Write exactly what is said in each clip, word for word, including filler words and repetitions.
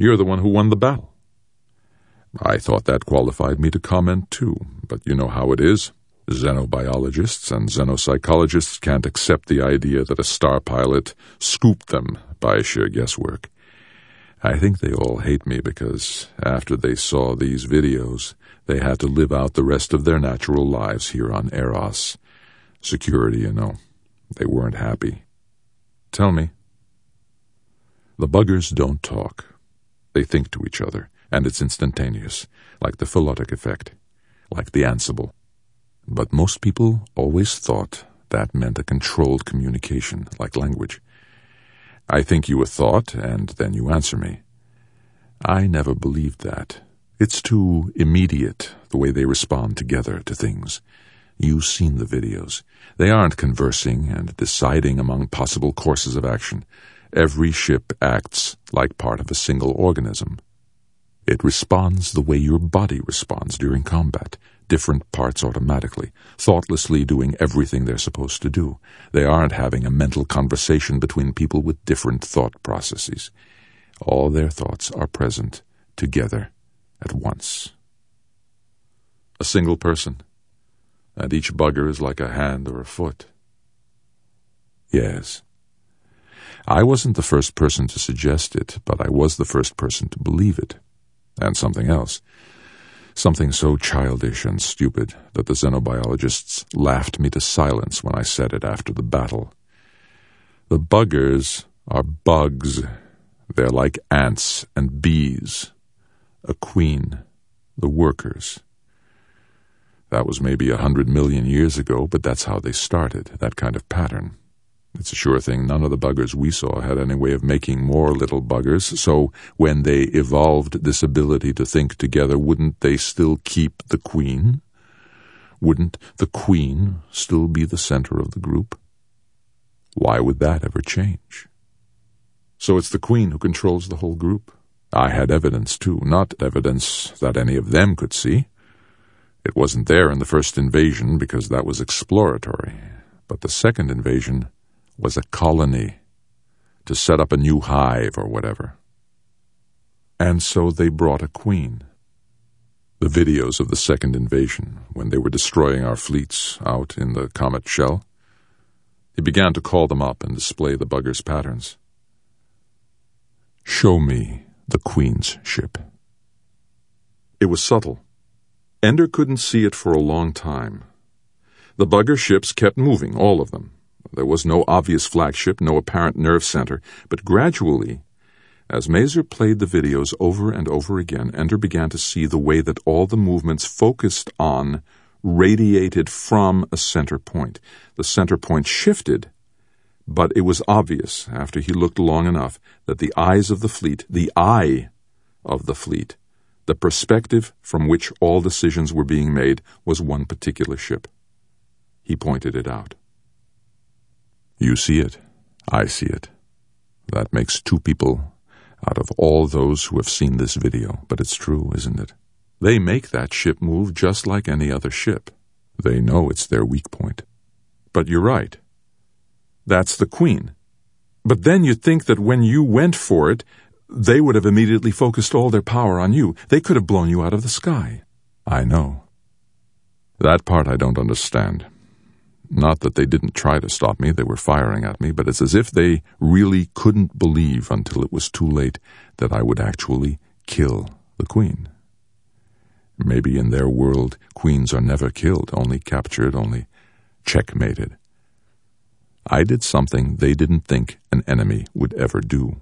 You're the one who won the battle." I thought that qualified me to comment too, but you know how it is. Xenobiologists and xenopsychologists can't accept the idea that a star pilot scooped them by sheer guesswork. I think they all hate me because after they saw these videos, they had to live out the rest of their natural lives here on Eros. Security, you know. They weren't happy. Tell me. The buggers don't talk. They think to each other, and it's instantaneous, like the Philotic effect, like the Ansible. But most people always thought that meant a controlled communication, like language. I think you a thought, and then you answer me. I never believed that. It's too immediate, the way they respond together to things. You've seen the videos. They aren't conversing and deciding among possible courses of action. Every ship acts like part of a single organism. It responds the way your body responds during combat, different parts automatically, thoughtlessly doing everything they're supposed to do. They aren't having a mental conversation between people with different thought processes. All their thoughts are present together at once. A single person, and each bugger is like a hand or a foot. Yes. I wasn't the first person to suggest it, but I was the first person to believe it. And something else. Something so childish and stupid that the xenobiologists laughed me to silence when I said it after the battle. The buggers are bugs. They're like ants and bees. A queen. The workers. That was maybe a hundred million years ago, but that's how they started, that kind of pattern. It's a sure thing none of the buggers we saw had any way of making more little buggers, so when they evolved this ability to think together, wouldn't they still keep the queen? Wouldn't the queen still be the center of the group? Why would that ever change? So it's the queen who controls the whole group. I had evidence, too, not evidence that any of them could see. It wasn't there in the first invasion because that was exploratory, but the second invasion was a colony, to set up a new hive or whatever. And so they brought a queen. The videos of the second invasion, when they were destroying our fleets out in the comet shell, he began to call them up and display the buggers' patterns. Show me the queen's ship. It was subtle. Ender couldn't see it for a long time. The bugger ships kept moving, all of them. There was no obvious flagship, no apparent nerve center, but gradually, as Mazer played the videos over and over again, Ender began to see the way that all the movements focused on radiated from a center point. The center point shifted, but it was obvious, after he looked long enough, that the eyes of the fleet, the eye of the fleet, the perspective from which all decisions were being made, was one particular ship. He pointed it out. You see it. I see it. That makes two people out of all those who have seen this video, but it's true, isn't it? They make that ship move just like any other ship. They know it's their weak point. But you're right. That's the queen. But then you'd think that when you went for it, they would have immediately focused all their power on you. They could have blown you out of the sky. I know. That part I don't understand. Not that they didn't try to stop me, they were firing at me, but it's as if they really couldn't believe until it was too late that I would actually kill the queen. Maybe in their world, queens are never killed, only captured, only checkmated. I did something they didn't think an enemy would ever do.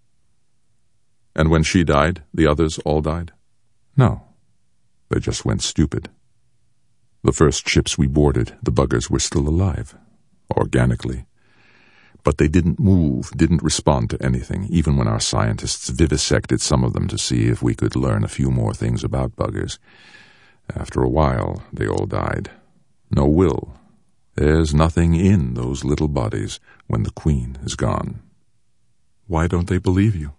And when she died, the others all died? No, they just went stupid. The first ships we boarded, the buggers were still alive, organically. But they didn't move, didn't respond to anything, even when our scientists vivisected some of them to see if we could learn a few more things about buggers. After a while, they all died. No will. There's nothing in those little bodies when the queen is gone. Why don't they believe you?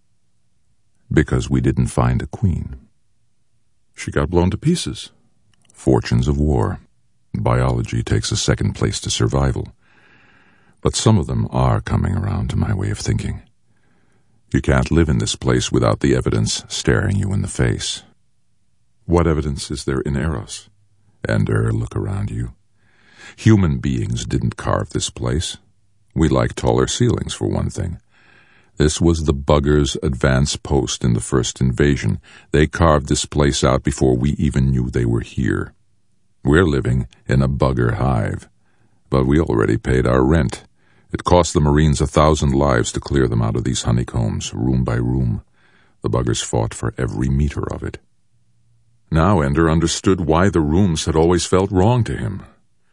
Because we didn't find a queen. She got blown to pieces. Fortunes of war. Biology takes a second place to survival. But some of them are coming around to my way of thinking. You can't live in this place without the evidence staring you in the face. What evidence is there in Eros? Ender, look around you. Human beings didn't carve this place. We like taller ceilings, for one thing. This was the buggers' advance post in the first invasion. They carved this place out before we even knew they were here. We're living in a bugger hive, but we already paid our rent. It cost the Marines a thousand lives to clear them out of these honeycombs, room by room. The buggers fought for every meter of it. Now Ender understood why the rooms had always felt wrong to him.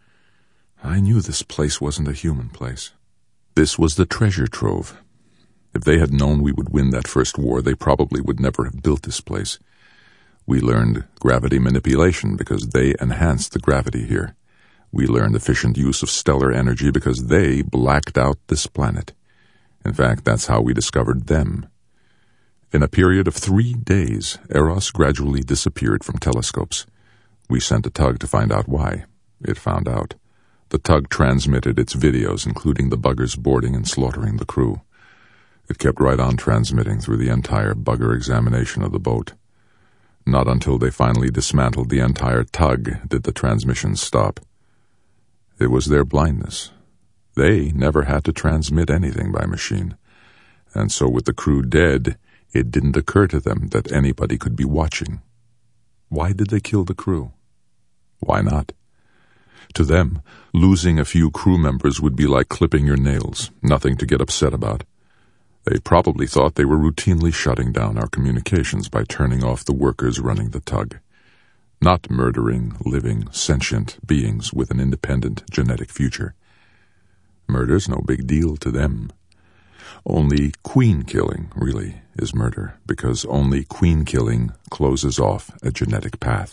I knew this place wasn't a human place. This was the treasure trove. If they had known we would win that first war, they probably would never have built this place. We learned gravity manipulation because they enhanced the gravity here. We learned efficient use of stellar energy because they blacked out this planet. In fact, that's how we discovered them. In a period of three days, Eros gradually disappeared from telescopes. We sent a tug to find out why. It found out. The tug transmitted its videos, including the buggers boarding and slaughtering the crew. It kept right on transmitting through the entire bugger examination of the boat. Not until they finally dismantled the entire tug did the transmissions stop. It was their blindness. They never had to transmit anything by machine. And so with the crew dead, it didn't occur to them that anybody could be watching. Why did they kill the crew? Why not? To them, losing a few crew members would be like clipping your nails, nothing to get upset about. They probably thought they were routinely shutting down our communications by turning off the workers running the tug, not murdering living, sentient beings with an independent genetic future. Murder's no big deal to them. Only queen killing, really, is murder, because only queen killing closes off a genetic path.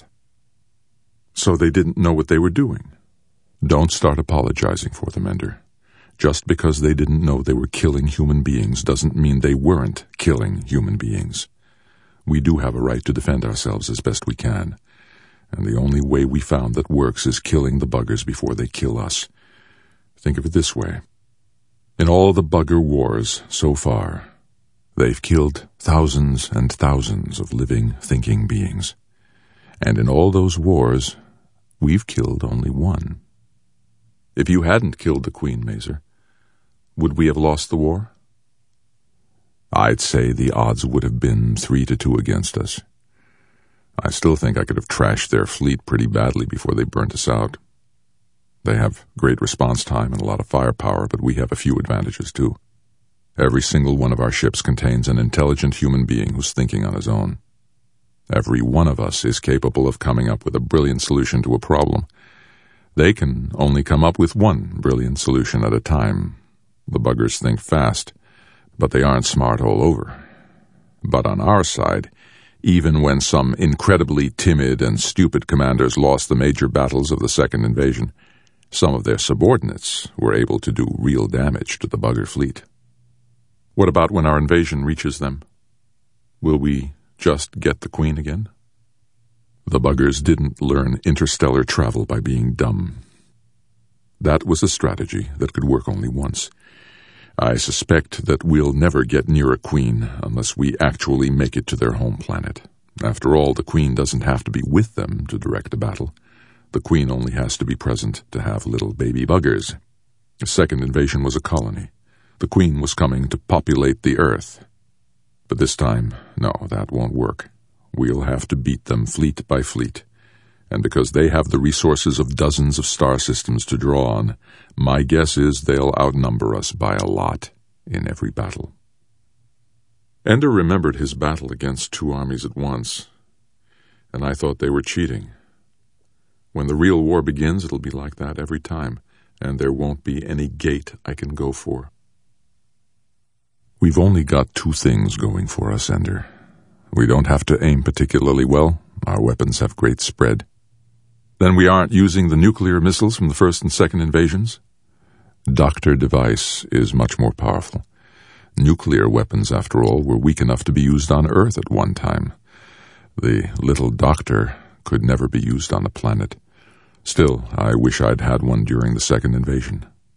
So they didn't know what they were doing. Don't start apologizing for them, Ender. Just because they didn't know they were killing human beings doesn't mean they weren't killing human beings. We do have a right to defend ourselves as best we can, and the only way we found that works is killing the buggers before they kill us. Think of it this way. In all the bugger wars so far, they've killed thousands and thousands of living, thinking beings. And in all those wars, we've killed only one. If you hadn't killed the Queen, Mazer, would we have lost the war? I'd say the odds would have been three to two against us. I still think I could have trashed their fleet pretty badly before they burnt us out. They have great response time and a lot of firepower, but we have a few advantages too. Every single one of our ships contains an intelligent human being who's thinking on his own. Every one of us is capable of coming up with a brilliant solution to a problem. They can only come up with one brilliant solution at a time. The buggers think fast, but they aren't smart all over. But on our side, even when some incredibly timid and stupid commanders lost the major battles of the second invasion, some of their subordinates were able to do real damage to the bugger fleet. What about when our invasion reaches them? Will we just get the Queen again? The buggers didn't learn interstellar travel by being dumb. That was a strategy that could work only once. I suspect that we'll never get near a Queen unless we actually make it to their home planet. After all, the Queen doesn't have to be with them to direct a battle. The Queen only has to be present to have little baby buggers. The second invasion was a colony. The Queen was coming to populate the Earth. But this time, no, that won't work. We'll have to beat them fleet by fleet. And because they have the resources of dozens of star systems to draw on, my guess is they'll outnumber us by a lot in every battle. Ender remembered his battle against two armies at once, and I thought they were cheating. When the real war begins, it'll be like that every time, and there won't be any gate I can go for. We've only got two things going for us, Ender. We don't have to aim particularly well. Our weapons have great spread. Then we aren't using the nuclear missiles from the first and second invasions. Doctor device is much more powerful. Nuclear weapons, after all, were weak enough to be used on Earth at one time. The little doctor could never be used on a planet. Still, I wish I'd had one during the second invasion.